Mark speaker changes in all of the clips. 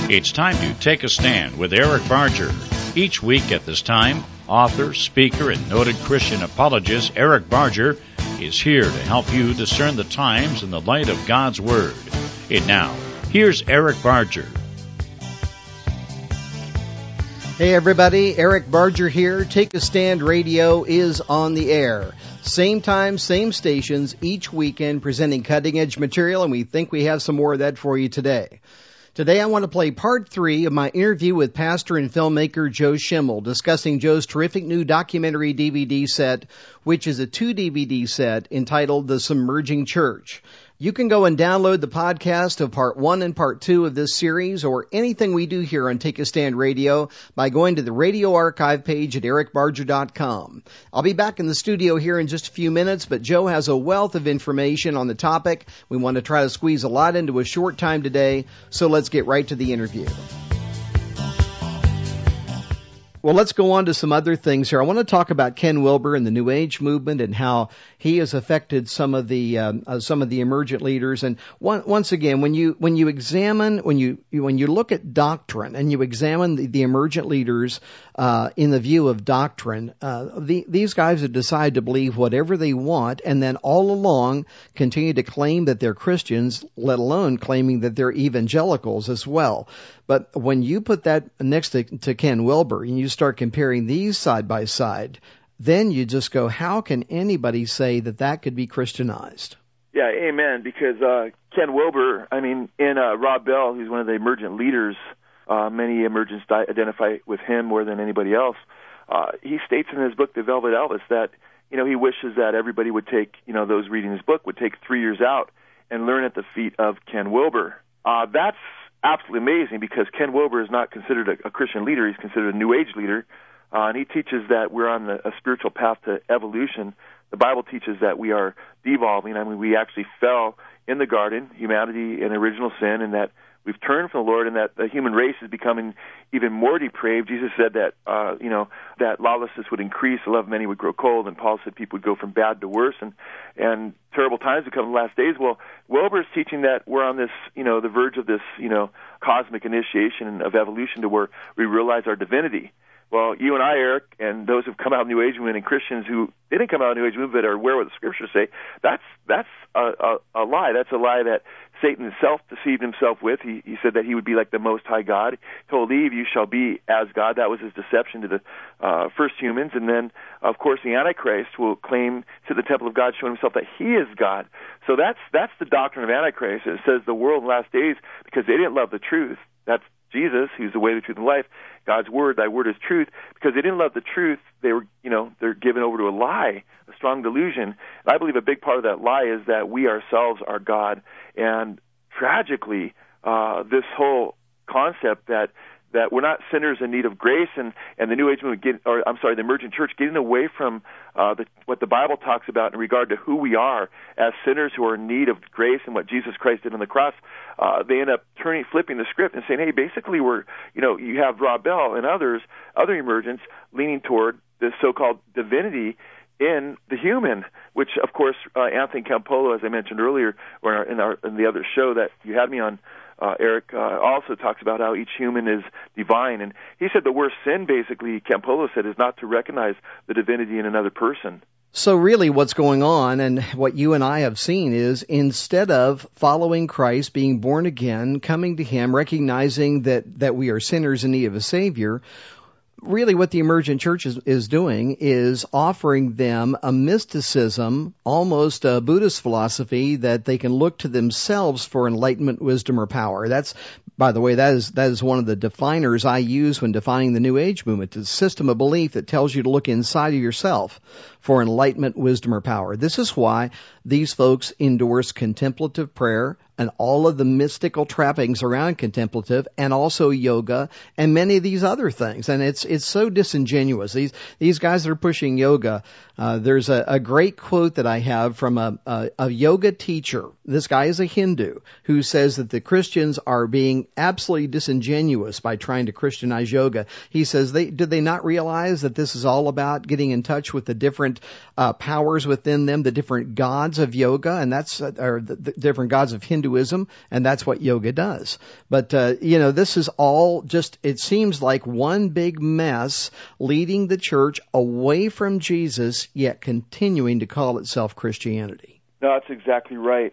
Speaker 1: It's time to take a stand with Eric Barger. Each week at this time, author, speaker, and noted Christian apologist Eric Barger is here to help you discern the times in the light of God's Word. And now, here's Eric Barger.
Speaker 2: Hey everybody, Eric Barger here. Take a Stand Radio is on the air. Same time, same stations, each weekend presenting cutting-edge material, and we think we have some more of that for you today. Today I want to play part 3 of my interview with pastor and filmmaker Joe Schimmel, discussing Joe's terrific new documentary DVD set, which is a 2-DVD set entitled The Submerging Church. You can go and download the podcast of Part 1 and Part 2 of this series or anything we do here on Take a Stand Radio by going to the radio archive page at ericbarger.com. I'll be back in the studio here in just a few minutes, but Joe has a wealth of information on the topic. We want to try to squeeze a lot into a short time today, so let's get right to the interview. Well, let's go on to some other things here. I want to talk about Ken Wilber and the New Age movement and how he has affected some of the emergent leaders. And once again, when you look at doctrine and you examine the emergent leaders in the view of doctrine, these guys have decided to believe whatever they want, and then all along continue to claim that they're Christians, let alone claiming that they're evangelicals as well. But when you put that next to Ken Wilber and you start comparing these side by side, then you just go, how can anybody say that that could be Christianized?
Speaker 3: Yeah, amen, because Ken Wilber, in Rob Bell, who's one of the emergent leaders, many emergents identify with him more than anybody else. He states in his book, The Velvet Elvis, that, he wishes that everybody would take, those reading his book would take 3 years out and learn at the feet of Ken Wilber. That's absolutely amazing, because Ken Wilber is not considered a Christian leader. He's considered a New Age leader, and he teaches that we're on a spiritual path to evolution. The Bible teaches that we are devolving. We actually fell in the garden, humanity in original sin, and that we've turned from the Lord, and that the human race is becoming even more depraved. Jesus said that, that lawlessness would increase, the love of many would grow cold, and Paul said people would go from bad to worse, and terrible times would come in the last days. Well, Wilber's teaching that we're on this, the verge of this, cosmic initiation of evolution to where we realize our divinity. Well, you and I, Eric, and those who've come out of New Age movement and Christians who didn't come out of New Age movement but are aware of what the Scriptures say, that's a lie. That's a lie that Satan himself deceived himself with. He said that he would be like the Most High God. He told Eve, you shall be as God. That was his deception to the first humans. And then, of course, the Antichrist will claim to the temple of God, showing himself that he is God. So that's the doctrine of Antichrist. It says the world in the last days, because they didn't love the truth. That's Jesus, who's the way, the truth, and life. God's word, thy word is truth. Because they didn't love the truth, they were, they're given over to a lie, a strong delusion. And I believe a big part of that lie is that we ourselves are God. And tragically, this whole concept that we're not sinners in need of grace, and the New Age movement, the emergent church getting away from what the Bible talks about in regard to who we are as sinners who are in need of grace and what Jesus Christ did on the cross. They end up flipping the script and saying, hey, basically you have Rob Bell and other emergents leaning toward this so-called divinity in the human, which, of course, Anthony Campolo, as I mentioned earlier, or in the other show that you had me on, Eric, also talks about how each human is divine. And he said the worst sin, basically, Campolo said, is not to recognize the divinity in another person.
Speaker 2: So really what's going on, and what you and I have seen, is instead of following Christ, being born again, coming to Him, recognizing that we are sinners in need of a Savior, really what the emergent church is doing is offering them a mysticism, almost a Buddhist philosophy, that they can look to themselves for enlightenment, wisdom, or power. That's, by the way, that is one of the definers I use when defining the New Age movement. It's a system of belief that tells you to look inside of yourself for enlightenment, wisdom, or power. This is why these folks endorse contemplative prayer and all of the mystical trappings around contemplative, and also yoga and many of these other things. And it's so disingenuous. These guys that are pushing yoga, there's a great quote that I have from a yoga teacher. This guy is a Hindu who says that the Christians are being absolutely disingenuous by trying to Christianize yoga. He says, did they not realize that this is all about getting in touch with the different powers within them, the different gods of yoga, and that's or the different gods of Hindu Hinduism, and that's what yoga does. But, this is all just, it seems like one big mess leading the church away from Jesus, yet continuing to call itself Christianity.
Speaker 3: No, that's exactly right.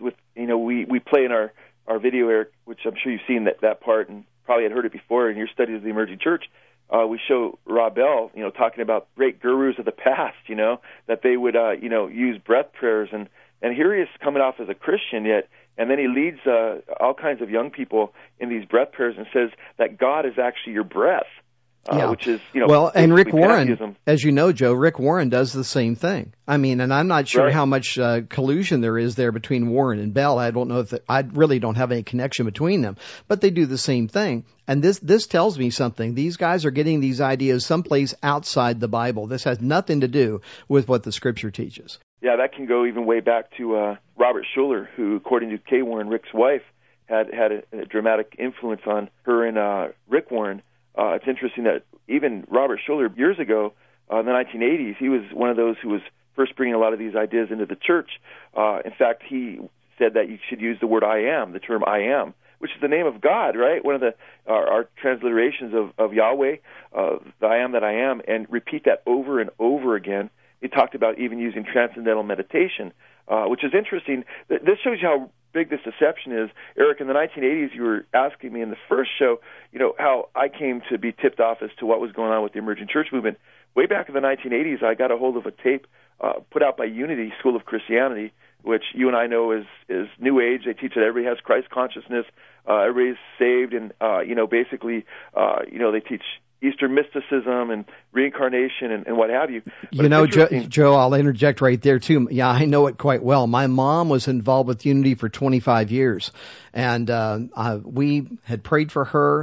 Speaker 3: We play in our video, Eric, which I'm sure you've seen that part and probably had heard it before in your studies of the emerging church. We show Rob Bell, talking about great gurus of the past, that they would, use breath prayers. And here he is coming off as a Christian yet, and then he leads all kinds of young people in these breath prayers and says that God is actually your breath. Which is,
Speaker 2: well, and Rick Warren,
Speaker 3: pantheism.
Speaker 2: As you know, Joe, Rick Warren does the same thing. I mean, and I'm not sure
Speaker 3: Right.
Speaker 2: how much collusion there is there between Warren and Bell. I don't know I really don't have any connection between them, but they do the same thing. And this tells me something. These guys are getting these ideas someplace outside the Bible. This has nothing to do with what the Scripture teaches.
Speaker 3: Yeah, that can go even way back to Robert Schuller, who, according to Kay Warren, Rick's wife, had a dramatic influence on her and Rick Warren. It's interesting that even Robert Schuller, years ago, in the 1980s, he was one of those who was first bringing a lot of these ideas into the church. In fact, he said that you should use the word I am, the term I am, which is the name of God, right? One of our transliterations of Yahweh, the I am that I am, and repeat that over and over again. He talked about even using transcendental meditation, which is interesting. This shows you how big this deception is. Eric, in the 1980s, you were asking me in the first show, how I came to be tipped off as to what was going on with the emerging church movement. Way back in the 1980s, I got a hold of a tape put out by Unity School of Christianity, which you and I know is New Age. They teach that everybody has Christ consciousness, everybody's saved, and basically, they teach Eastern mysticism and reincarnation and what have you. But
Speaker 2: Joe, I'll interject right there too. Yeah, I know it quite well. My mom was involved with Unity for 25 years, and we had prayed for her.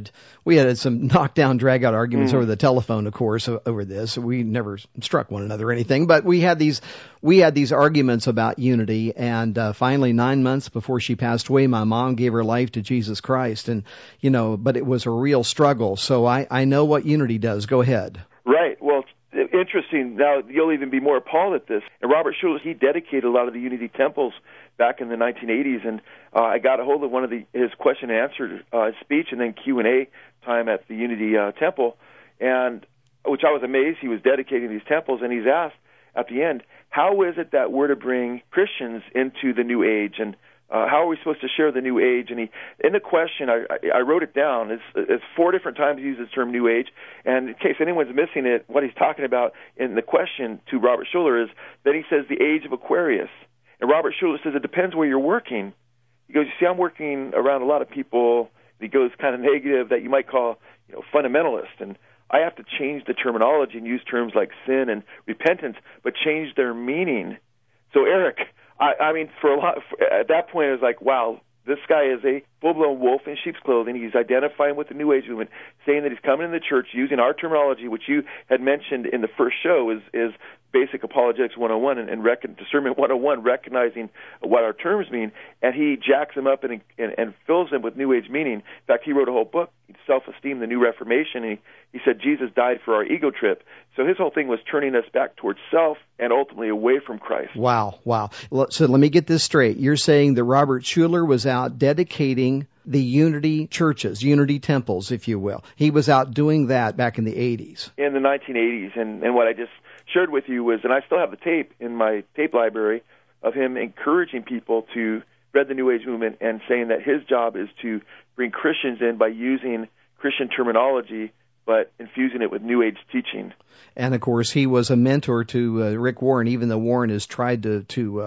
Speaker 2: We had some knockdown, drag-out arguments over the telephone, of course, over this. We never struck one another or anything, but we had these arguments about Unity, and finally, 9 months before she passed away, my mom gave her life to Jesus Christ, and but it was a real struggle. So I know what Unity does. Go ahead.
Speaker 3: Right. Well, it's interesting. Now, you'll even be more appalled at this. And Robert Schuller, he dedicated a lot of the Unity temples back in the 1980s, and I got a hold of one of his question and answer speech and then Q&A time at the Unity temple, and which I was amazed he was dedicating these temples, and he's asked at the end, how is it that we're to bring Christians into the New Age, and how are we supposed to share the New Age? And in the question, I wrote it down. It's 4 different times he uses the term New Age. And in case anyone's missing it, what he's talking about in the question to Robert Schuller is that he says the age of Aquarius. And Robert Schuller says it depends where you're working. He goes, you see, I'm working around a lot of people. He goes kind of negative that you might call fundamentalist. And I have to change the terminology and use terms like sin and repentance, but change their meaning. So, Eric, I mean, at that point, it was like, wow, this guy is a full-blown wolf in sheep's clothing. He's identifying with the New Age movement, saying that he's coming in the church using our terminology, which you had mentioned in the first show is basic apologetics 101 and discernment 101, recognizing what our terms mean, and he jacks them up and fills them with New Age meaning. In fact, he wrote a whole book, Self-Esteem, the New Reformation, and he said Jesus died for our ego trip. So his whole thing was turning us back towards self and ultimately away from Christ.
Speaker 2: Wow. So let me get this straight. You're saying that Robert Schuller was out dedicating the Unity churches, Unity temples, if you will. He was out doing that back in the 80s.
Speaker 3: In the 1980s, and what I just shared with you was, and I still have the tape in my tape library, of him encouraging people to spread the New Age movement and saying that his job is to bring Christians in by using Christian terminology but infusing it with New Age teaching.
Speaker 2: And, of course, he was a mentor to Rick Warren, even though Warren has tried to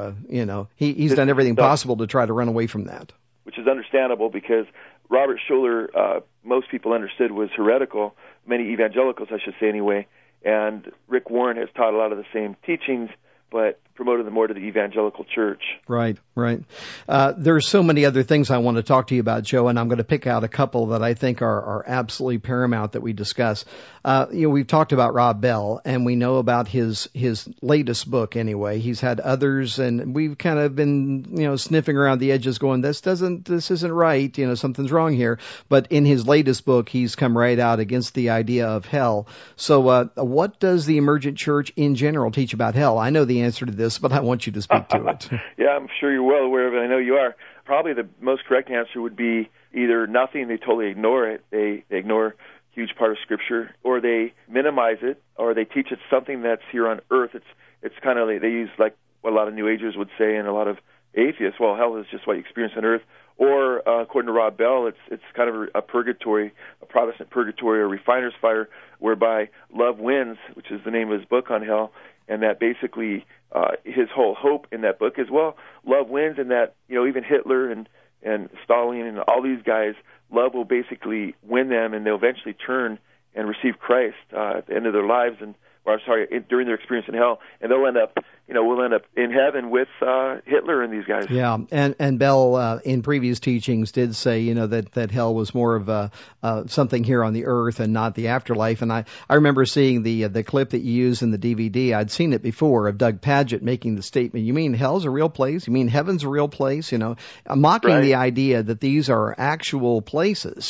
Speaker 2: he's done everything possible to try to run away from that.
Speaker 3: Which is understandable because Robert Schuller, most people understood, was heretical, many evangelicals, I should say anyway, and Rick Warren has taught a lot of the same teachings, but promoted them more to the evangelical church.
Speaker 2: Right. There are so many other things I want to talk to you about, Joe, and I'm going to pick out a couple that I think are absolutely paramount that we discuss. We've talked about Rob Bell, and we know about his latest book anyway. He's had others, and we've kind of been, sniffing around the edges going, this isn't right, something's wrong here. But in his latest book, he's come right out against the idea of hell. So what does the emergent church in general teach about hell? I know the answer to this, but I want you to speak to it.
Speaker 3: Yeah, I'm sure you're well aware of it. I know you are. probably the most correct answer would be either nothing, they totally ignore it, they ignore a huge part of Scripture, or they minimize it, or they teach it something that's here on earth. It's kind of, they use like what a lot of New Agers would say and a lot of atheists, well, hell is just what you experience on earth. Or, according to Rob Bell, it's kind of a purgatory, a Protestant purgatory, or refiner's fire, whereby love wins, which is the name of his book on hell, and that basically his whole hope in that book is, well, love wins, and that, even Hitler and Stalin and all these guys, love will basically win them, and they'll eventually turn and receive Christ at the end of their lives, during their experience in hell, and they'll end up, we'll end up in heaven with Hitler and these guys.
Speaker 2: Yeah, and Bell in previous teachings did say, that hell was more of something here on the earth and not the afterlife. And I remember seeing the clip that you used in the DVD. I'd seen it before of Doug Padgett making the statement, "You mean hell's a real place? You mean heaven's a real place?" Mocking
Speaker 3: right.
Speaker 2: the idea that these are actual places.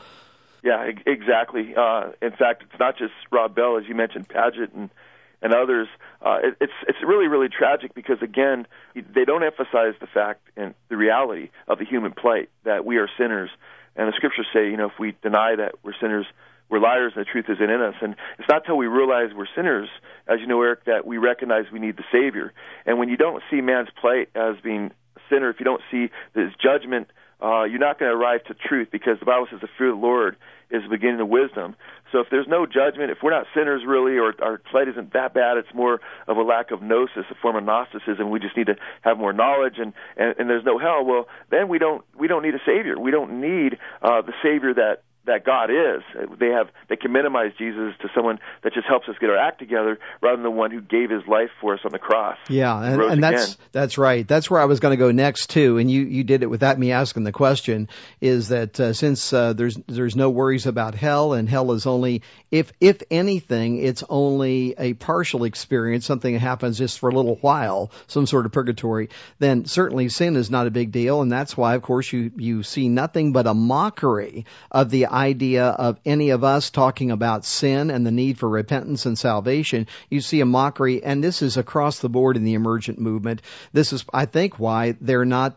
Speaker 3: Yeah, exactly. In fact, it's not just Rob Bell, as you mentioned, Padgett and others. It's really, really tragic because, again, they don't emphasize the fact and the reality of the human plight, that we are sinners. And the Scriptures say, if we deny that we're sinners, we're liars and the truth isn't in us. And it's not until we realize we're sinners, as you know, Eric, that we recognize we need the Savior. And when you don't see man's plight as being a sinner, if you don't see his judgment, you're not going to arrive to truth, because the Bible says the fear of the Lord is the beginning of wisdom. So if there's no judgment, if we're not sinners really, or our plight isn't that bad, it's more of a lack of gnosis, a form of Gnosticism. We just need to have more knowledge, and there's no hell. Well, then we don't need a Savior. We don't need the Savior that God is. They can minimize Jesus to someone that just helps us get our act together, rather than the one who gave his life for us on the cross.
Speaker 2: Yeah, and that's right. That's where I was going to go next too. And you did it without me asking the question. Is that since there's no worries about hell, and hell is only, if anything, it's only a partial experience, something that happens just for a little while, some sort of purgatory. Then certainly sin is not a big deal, and that's why, of course, you see nothing but a mockery of the idea of any of us talking about sin and the need for repentance and salvation. You see a mockery, and this is across the board in the emergent movement. This is, I think, why they're not,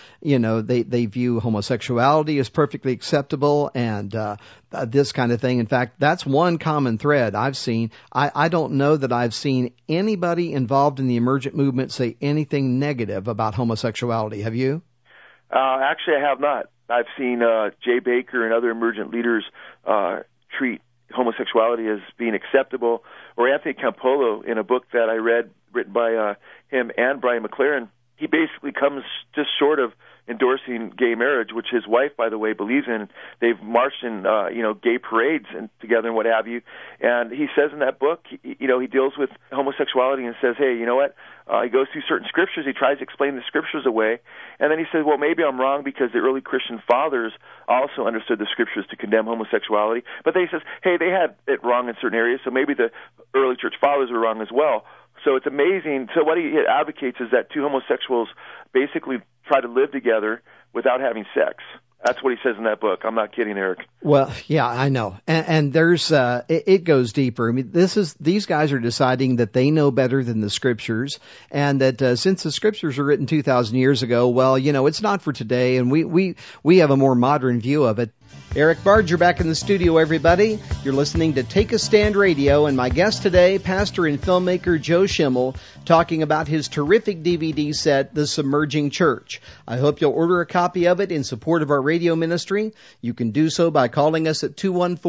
Speaker 2: they view homosexuality as perfectly acceptable, and this kind of thing. In fact, that's one common thread I've seen. I don't know that I've seen anybody involved in the emergent movement say anything negative about homosexuality. Have you?
Speaker 3: Actually, I have not. I've seen Jay Baker and other emergent leaders treat homosexuality as being acceptable. Or Anthony Campolo, in a book that I read, written by him and Brian McLaren, he basically comes just short of endorsing gay marriage, which his wife, by the way, believes in. They've marched in, gay parades and together and what have you. And he says in that book, he deals with homosexuality and says, hey, you know what? He goes through certain scriptures. He tries to explain the scriptures away. And then he says, well, maybe I'm wrong because the early Christian fathers also understood the scriptures to condemn homosexuality. But then he says, hey, they had it wrong in certain areas, so maybe the early church fathers were wrong as well. So it's amazing. So what he advocates is that two homosexuals basically try to live together without having sex. That's what he says in that book. I'm not kidding, Eric.
Speaker 2: Well, yeah, I know. And there's, it goes deeper. I mean, these guys are deciding that they know better than the scriptures, and that, since the scriptures were written 2,000 years ago, well, it's not for today, and we have a more modern view of it. Eric Barger back in the studio, everybody. You're listening to Take a Stand Radio, and my guest today, pastor and filmmaker Joe Schimmel, talking about his terrific DVD set, The Submerging Church. I hope you'll order a copy of it in support of our radio ministry. You can do so by calling us at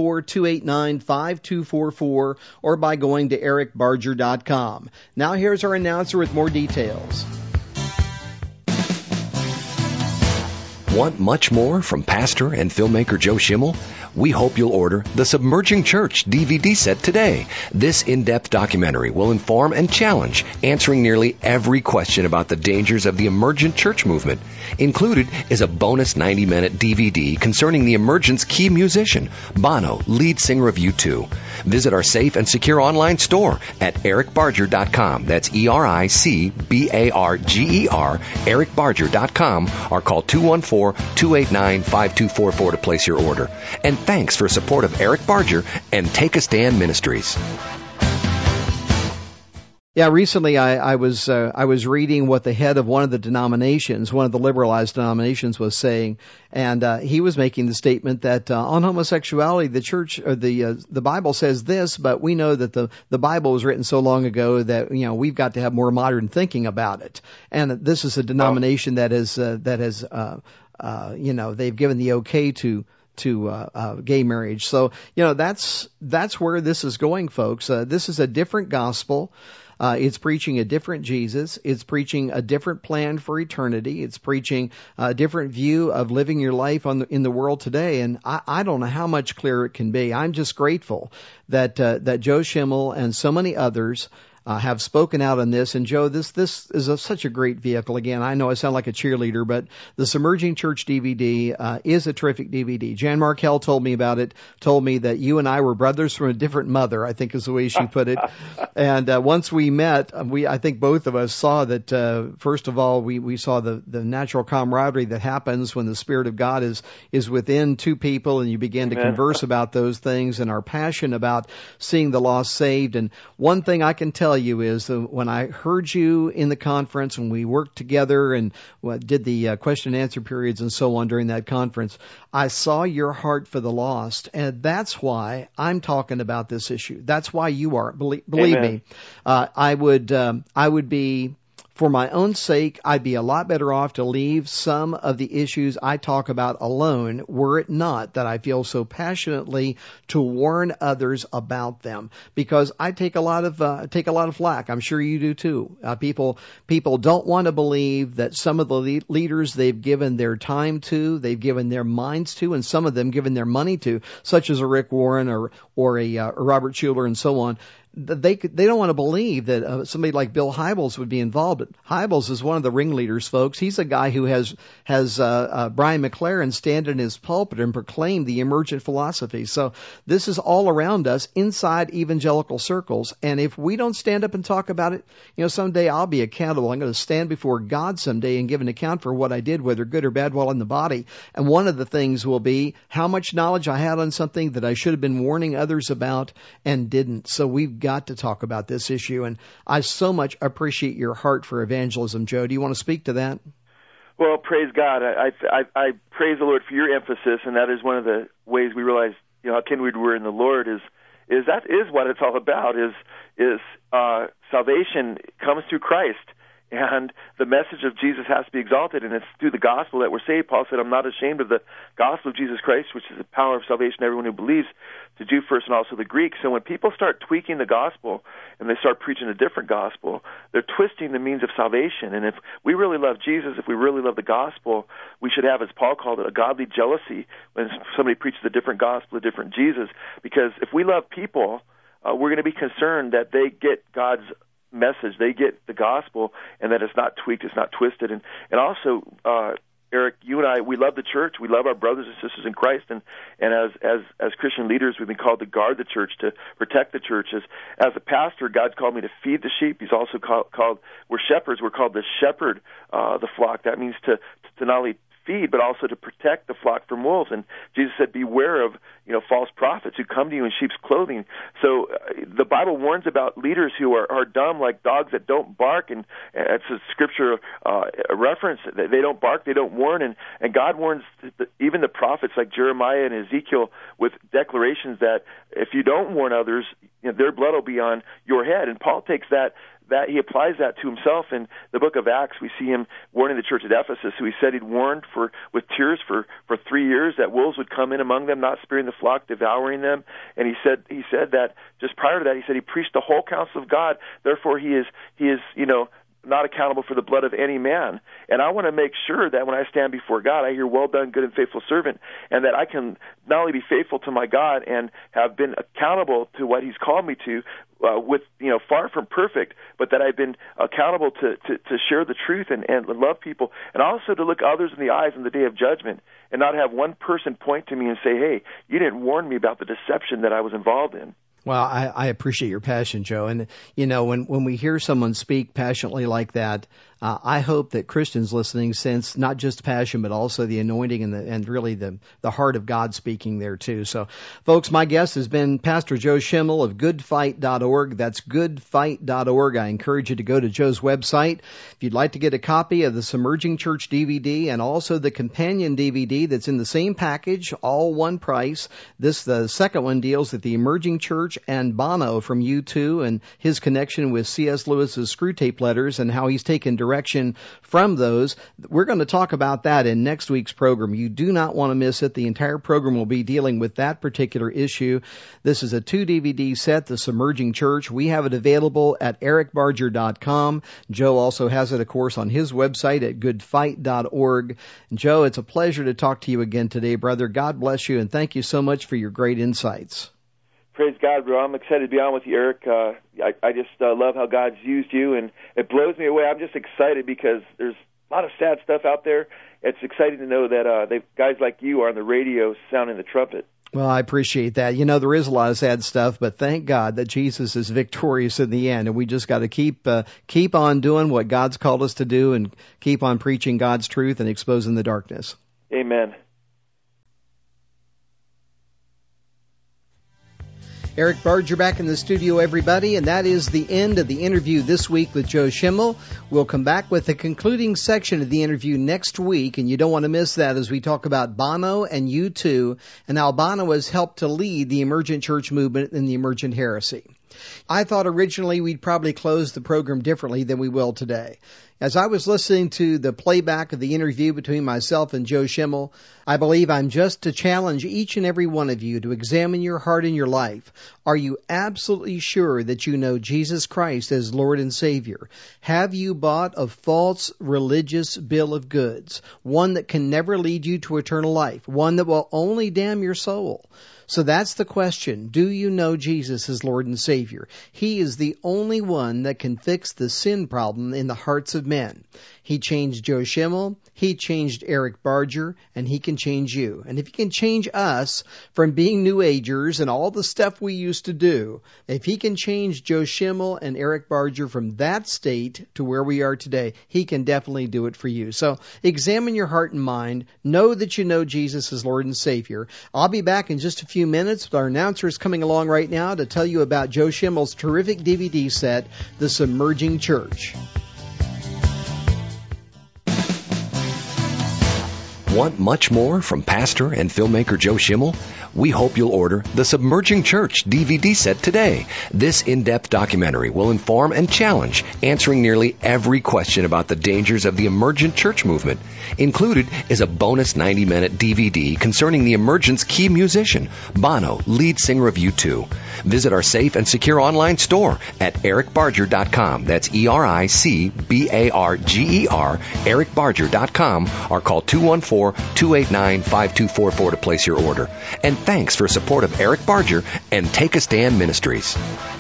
Speaker 2: 214-289-5244 or by going to ericbarger.com. Now here's our announcer with more details.
Speaker 4: Want much more from pastor and filmmaker Joe Schimmel? We hope you'll order The Submerging Church DVD set today. This in-depth documentary will inform and challenge, answering nearly every question about the dangers of the emergent church movement. Included is a bonus 90-minute DVD concerning the emergent's key musician, Bono, lead singer of U2. Visit our safe and secure online store at ericbarger.com. That's ERICBARGER, ericbarger.com, or call 214-289-5244 to place your order. And thanks for support of Eric Barger and Take a Stand Ministries.
Speaker 2: Yeah, recently I was reading what the head of one of the denominations, one of the liberalized denominations, was saying, and he was making the statement that on homosexuality, the church or the Bible says this, but we know that the Bible was written so long ago that we've got to have more modern thinking about it. And this is a denomination that has they've given the okay to gay marriage. So that's where this is going, folks. This is a different gospel. It's preaching a different Jesus. It's preaching a different plan for eternity. It's preaching a different view of living your life in the world today. And I don't know how much clearer it can be. I'm just grateful that Joe Schimmel and so many others have spoken out on this. And Joe, this is such a great vehicle. Again, I know I sound like a cheerleader, but the Submerging Church DVD is a terrific DVD. Jan Markell told me about it, told me that you and I were brothers from a different mother, I think is the way she put it. And once we met, I think both of us saw that, first of all, we saw the natural camaraderie that happens when the Spirit of God is within two people and you begin to converse about those things, and our passion about seeing the lost saved. And one thing I can tell you is that when I heard you in the conference, when we worked together and did the question and answer periods and so on during that conference, I saw your heart for the lost, and that's why I'm talking about this issue. That's why you are. Believe me, I would be. For my own sake, I'd be a lot better off to leave some of the issues I talk about alone, were it not that I feel so passionately to warn others about them. Because I take a lot of flack. I'm sure you do too. People don't want to believe that some of the leaders they've given their time to, they've given their minds to, and some of them given their money to, such as a Rick Warren or a Robert Schuller and so on. They don't want to believe that somebody like Bill Hybels would be involved. But Hybels is one of the ringleaders, folks. He's a guy who has Brian McLaren stand in his pulpit and proclaim the emergent philosophy. So this is all around us inside evangelical circles. And if we don't stand up and talk about it, someday I'll be accountable. I'm going to stand before God someday and give an account for what I did, whether good or bad, while in the body. And one of the things will be how much knowledge I had on something that I should have been warning others about and didn't. So we've got to talk about this issue, and I so much appreciate your heart for evangelism, Joe. Do you want to speak to that?
Speaker 3: Well, praise God. I praise the Lord for your emphasis, and that is one of the ways we realize, how kindred we're in the Lord is that is what it's all about. Is salvation comes through Christ. And the message of Jesus has to be exalted, and it's through the gospel that we're saved. Paul said, I'm not ashamed of the gospel of Jesus Christ, which is the power of salvation to everyone who believes, to Jew first and also the Greek. So when people start tweaking the gospel and they start preaching a different gospel, they're twisting the means of salvation. And if we really love Jesus, if we really love the gospel, we should have, as Paul called it, a godly jealousy when somebody preaches a different gospel, a different Jesus. Because if we love people, we're going to be concerned that they get God's message, they get the gospel, and that it's not tweaked, it's not twisted. And also, Eric, you and I, we love the church, we love our brothers and sisters in Christ, and as Christian leaders, we've been called to guard the church, to protect the church. As a pastor, God's called me to feed the sheep. He's also called we're shepherds, we're called to shepherd the flock. That means to not only feed, but also to protect the flock from wolves. And Jesus said, beware of false prophets who come to you in sheep's clothing. So the Bible warns about leaders who are dumb, like dogs that don't bark, and it's a scripture reference. They don't bark, they don't warn, and God warns even the prophets like Jeremiah and Ezekiel with declarations that if you don't warn others, their blood will be on your head. And Paul takes that he applies that to himself in the book of Acts. We see him warning the church at Ephesus, who he said he'd warned with tears for 3 years that wolves would come in among them, not sparing the flock, devouring them. And he said that just prior to that, he said he preached the whole counsel of God. Therefore, he is not accountable for the blood of any man. And I want to make sure that when I stand before God, I hear, well done, good and faithful servant, and that I can not only be faithful to my God and have been accountable to what he's called me to, with far from perfect, but that I've been accountable to share the truth and love people, and also to look others in the eyes in the day of judgment and not have one person point to me and say, hey, you didn't warn me about the deception that I was involved in.
Speaker 2: Well, I appreciate your passion, Joe. And, when we hear someone speak passionately like that, I hope that Christians listening sense not just passion, but also the anointing and really the heart of God speaking there too. So, folks, my guest has been Pastor Joe Schimmel of goodfight.org. That's goodfight.org. I encourage you to go to Joe's website. If you'd like to get a copy of the Submerging Church DVD and also the companion DVD that's in the same package, all one price. The second one deals with the Emerging Church and Bono from U2 and his connection with C.S. Lewis's Screwtape Letters and how he's taken direction from those. We're going to talk about that in next week's program. You do not want to miss it. The entire program will be dealing with that particular issue. This is a 2-DVD set, The Submerging Church. We have it available at ericbarger.com. Joe also has it, of course, on his website at goodfight.org. And Joe, it's a pleasure to talk to you again today, brother. God bless you, and thank you so much for your great insights.
Speaker 3: Praise God, bro. I'm excited to be on with you, Eric. I just love how God's used you, and it blows me away. I'm just excited because there's a lot of sad stuff out there. It's exciting to know that guys like you are on the radio sounding the trumpet.
Speaker 2: Well, I appreciate that. You know, there is a lot of sad stuff, but thank God that Jesus is victorious in the end, and we just got to keep on doing what God's called us to do and keep on preaching God's truth and exposing the darkness.
Speaker 3: Amen.
Speaker 2: Eric Barger back in the studio, everybody, and that is the end of the interview this week with Joe Schimmel. We'll come back with the concluding section of the interview next week, and you don't want to miss that as we talk about Bono and U2 and how Bono has helped to lead the emergent church movement and the emergent heresy. I thought originally we'd probably close the program differently than we will today. As I was listening to the playback of the interview between myself and Joe Schimmel, I believe I'm just to challenge each and every one of you to examine your heart and your life. Are you absolutely sure that you know Jesus Christ as Lord and Savior? Have you bought a false religious bill of goods, one that can never lead you to eternal life, one that will only damn your soul? So that's the question. Do you know Jesus as Lord and Savior? He is the only one that can fix the sin problem in the hearts of men. He changed Joe Schimmel, he changed Eric Barger, and he can change you. And if he can change us from being New Agers and all the stuff we used to do, if he can change Joe Schimmel and Eric Barger from that state to where we are today, he can definitely do it for you. So examine your heart and mind. Know that you know Jesus as Lord and Savior. I'll be back in just a few minutes. Our announcer is coming along right now to tell you about Joe Schimmel's terrific DVD set, The Submerging Church.
Speaker 4: Want much more from pastor and filmmaker Joe Schimmel? We hope you'll order the Submerging Church DVD set today. This in-depth documentary will inform and challenge, answering nearly every question about the dangers of the emergent church movement. Included is a bonus 90-minute DVD concerning the emergent's key musician, Bono, lead singer of U2. Visit our safe and secure online store at ericbarger.com. That's ERICBARGER, ericbarger.com, or call 214-289-5244 to place your order. And thanks for support of Eric Barger and Take a Stand Ministries.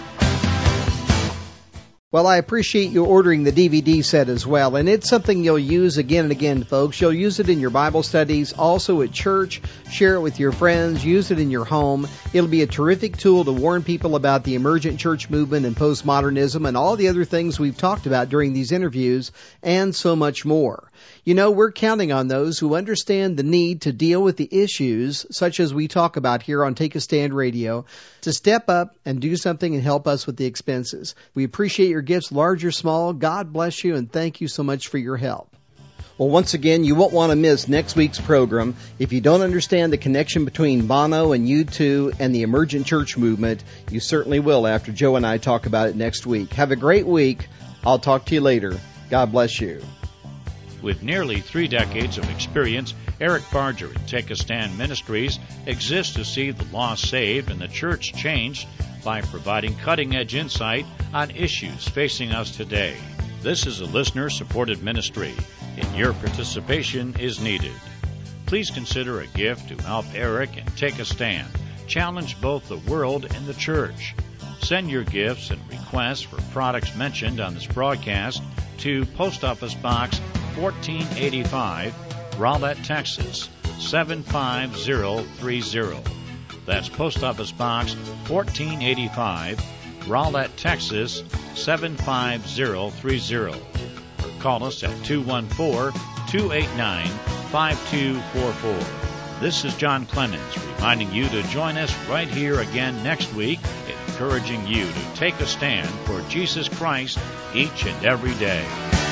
Speaker 2: Well, I appreciate you ordering the DVD set as well, and it's something you'll use again and again, folks. You'll use it in your Bible studies, also at church, share it with your friends, use it in your home. It'll be a terrific tool to warn people about the emergent church movement and postmodernism and all the other things we've talked about during these interviews, and so much more. You know, we're counting on those who understand the need to deal with the issues, such as we talk about here on Take a Stand Radio, to step up and do something and help us with the expenses. We appreciate your gifts, large or small. God bless you, and thank you so much for your help. Well, once again, you won't want to miss next week's program. If you don't understand the connection between Bono and U2 and the emergent church movement, you certainly will after Joe and I talk about it next week. Have a great week. I'll talk to you later. God bless you.
Speaker 1: With nearly 3 decades of experience, Eric Barger and Take a Stand Ministries exists to see the lost saved and the church changed by providing cutting-edge insight on issues facing us today. This is a listener-supported ministry, and your participation is needed. Please consider a gift to help Eric and Take a Stand challenge both the world and the church. Send your gifts and requests for products mentioned on this broadcast to Post Office Box 1485, Rowlett, Texas 75030. That's Post Office Box 1485, Rowlett, Texas 75030. Or call us at 214-289-5244. This is John Clemens reminding you to join us right here again next week, encouraging you to take a stand for Jesus Christ each and every day.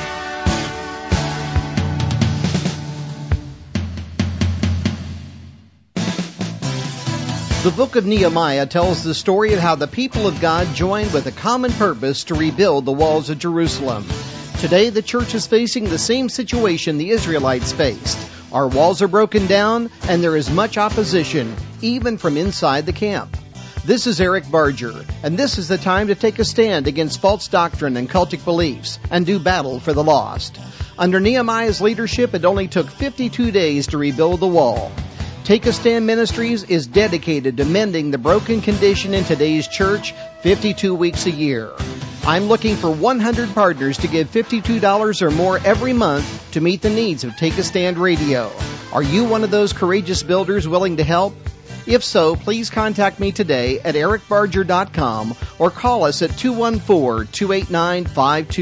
Speaker 2: The book of Nehemiah tells the story of how the people of God joined with a common purpose to rebuild the walls of Jerusalem. Today, the church is facing the same situation the Israelites faced. Our walls are broken down, and there is much opposition, even from inside the camp. This is Eric Barger, and this is the time to take a stand against false doctrine and cultic beliefs, and do battle for the lost. Under Nehemiah's leadership, it only took 52 days to rebuild the wall. Take a Stand Ministries is dedicated to mending the broken condition in today's church 52 weeks a year. I'm looking for 100 partners to give $52 or more every month to meet the needs of Take a Stand Radio. Are you one of those courageous builders willing to help? If so, please contact me today at ericbarger.com or call us at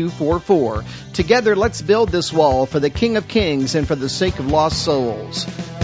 Speaker 2: 214-289-5244. Together, let's build this wall for the King of Kings and for the sake of lost souls.